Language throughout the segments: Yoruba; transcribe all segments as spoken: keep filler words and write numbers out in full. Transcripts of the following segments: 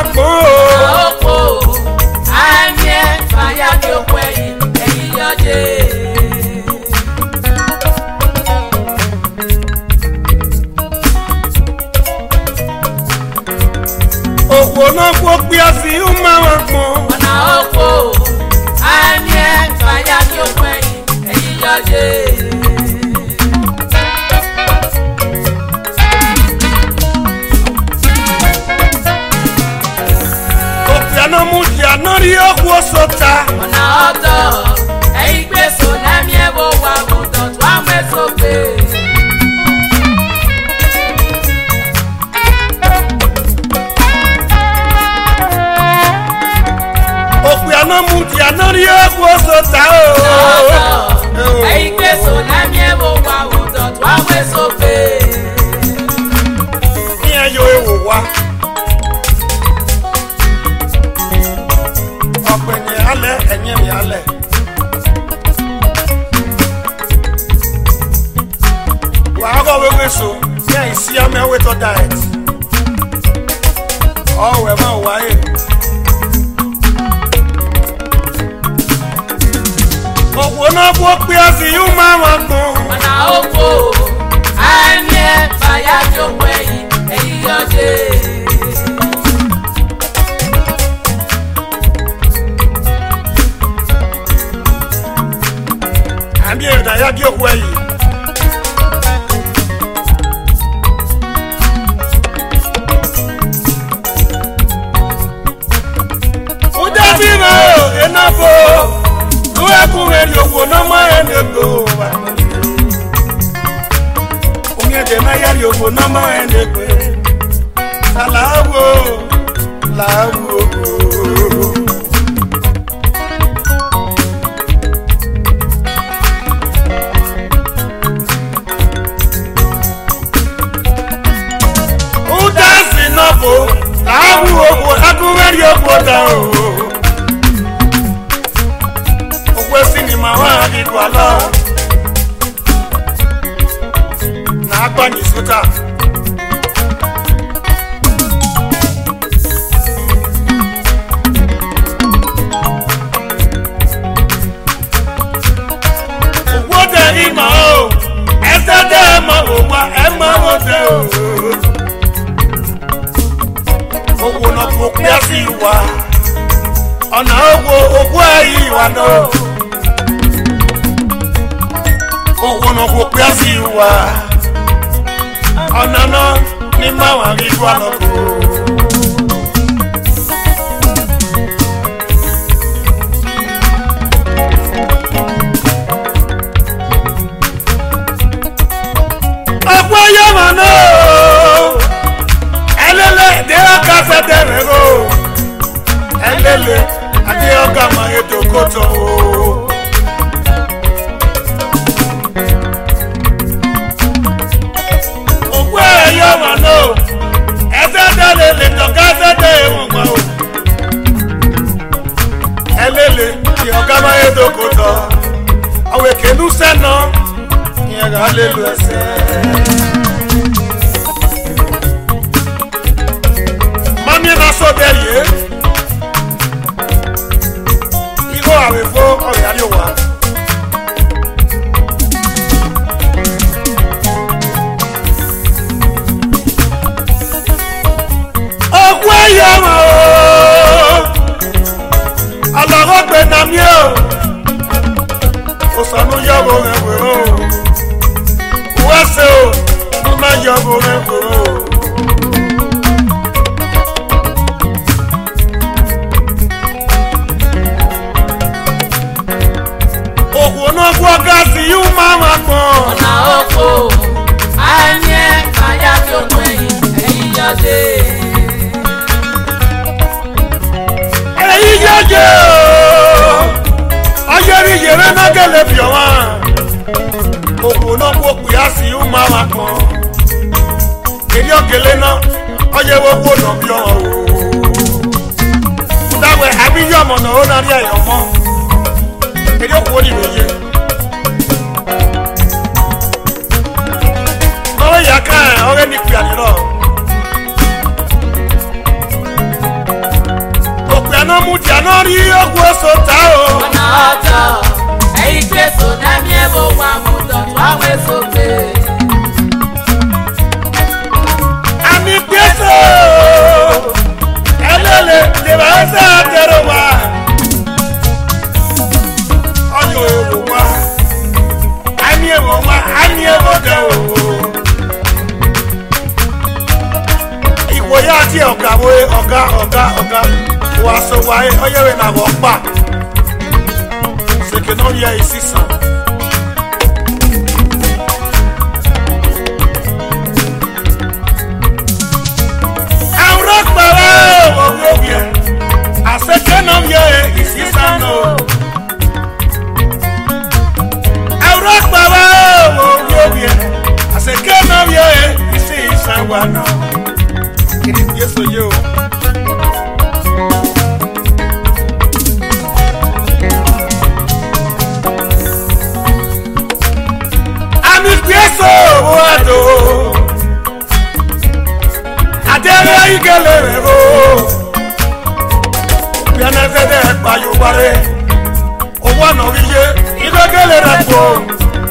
wako oko anye faya mi okweyi eyi yode oko na ko piasi uma wako ona oko anye faya mi okweyi eyi yode Opiano mudia nori okwo sota ona odo eyi gbe so na mi ebo wa odo to amwe so gbe Opiano mudia nori okwo sota o eyi gbe so na mi ebo wa odo to amwe so gbe Iya yo ewo wa Ọ̀pẹ̀yìn alẹ́ ẹ̀yìn mi alẹ́. Wà á kọ́ wéwé so ní àìsí amẹ́wétọ́ diet. Ọ̀wẹ̀ máa wáyé. Ọ̀pọ̀ náà kó pé a sì yún máa wà gan. Ọ̀nà oko àmì ẹ̀ fàyà jókòó ẹ̀yìn èyí yọ̀dé. Àmì ẹ̀dá yá kí òkú ẹ̀yìn. Ó dá sí mọ́ iná bò, ló ẹkùn èrè òkú náà mọ́ ẹni gbò wá. Omi ẹ̀jẹ̀ náà yẹ́rì òkú náà mọ́ ẹni gbè. Àlàáwò, làáwò. Láàbù òkú akúmẹ́rì òkú ọ̀dà òwò. Òkú sinimá wà nínú àlọ́. Nàágbà ní sótà. Òkú ọ̀dà ìmọ̀ o, ẹsẹ̀ dẹ́ ẹ̀ mọ̀ òwò ẹ̀ mọ̀ ọ̀dẹ̀ o. Owó náà kò pẹ́ sí wa ọ̀nà owó owó ẹ̀yìn wa náà. Owó náà kò pẹ́ sí wa ọ̀nà náà ní máa rí wa náà kó. Ọ̀pọ̀ yọ̀mọ̀ náà. Elele ade oga ma eto koto o Ogwe yo ma no eze dele le to ga se de won gba o Elele ti oga ma eto koto awe kenu se no ni ga lelu ese Mami na so beye Àwẹ̀ fún ọ̀rẹ́ àríwá. Ọkú ẹ̀yà mọ̀ ooo, àlọ́rọ̀ pé nàmí o, òsànú yọ̀bọ̀ rẹ̀ wẹ̀ o, wẹ́sẹ̀ o, mo máa yọ̀bọ̀ rẹ̀ wẹ̀ o. Wọ́gásì yóò máa wà pọ̀. Ọ̀nà oko àmì ẹ̀ fàyà jókòó ẹ̀yìn èyí yọ̀dé. Èyí yọ̀dé o. Ọjọ́rí yẹ̀rẹ́ náà gẹ̀lẹ́ bìọ̀ wá. Òkú náà kó kùyàsì yóò máa wà pọ̀. Èyí ọ̀gẹ̀lẹ́ náà ọjọ́ wo kó nà bí ọ̀ o. Dáwẹ̀ àbí yọ̀mọ̀ náà ó náà rí ẹ̀yọ̀ mọ́. Èyí òkú ó nìwé yẹ. Yaka ọ̀rẹ́ ní pìyà nínú Atiano rio gueso tao. Onato, ei Kristo na miebo wa mudo wa wesope. Ami Kristo, elele te basa terowa. Oyo ewo wa, ani ewo wa, ani ewo de o. Iwo ya ti oga wo oga oga oga. Wa so wa e oyewe na wo pa. Se que no ya isisa. Aura para o wo bien. Ase que no ya isisa no. Aura para o wo bien. Ase que no ya isisa wa no. Kiri eso yo. Wado Adere igele rebo Piana zede payo bare Owa no wiye igele repo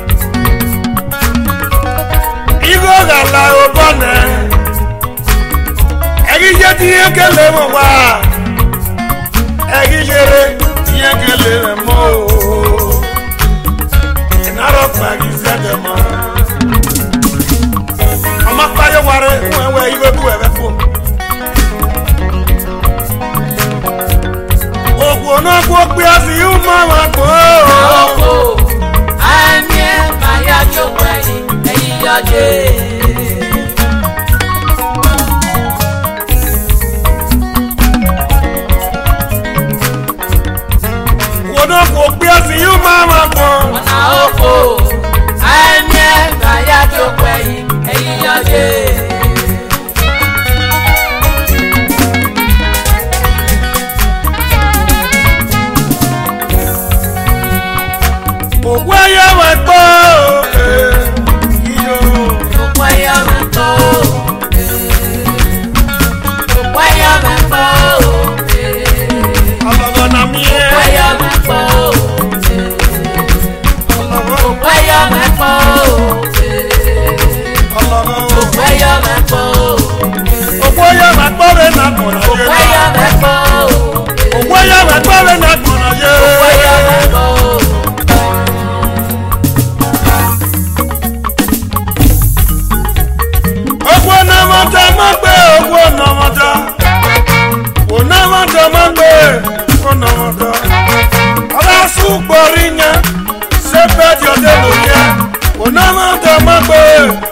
Igo gala obane Egi je ti igele mo wa Egi jere ti igele mo Enaro pagi zede mo Amapayo ware wewe iwe bu ebe fu Ogwo na gwo gbe asi u ma wa ko Oko Amie maya jokwe eyi yoje Ogwo na gwo gbe asi u ma wa ko Ona oko Amie maya jokwe eyi yoje Ogwo ya wa ko iyo Ogwo ya wa ko Ogwo ya wa ko Alogo na mi Ogwo ya wa ko Ogwo ya wa ko Ogwo ya wa ko Ogwo ya wa ko re na kona Ogwo ya wa ko Ogwo ya wa ko re na kona ye Ogwo ya wa ko Ogwo na mata magbe ogwo na mata Ona mata magbe ona mata Ala su gborinya se pe di ode lo ye Ona mata magbe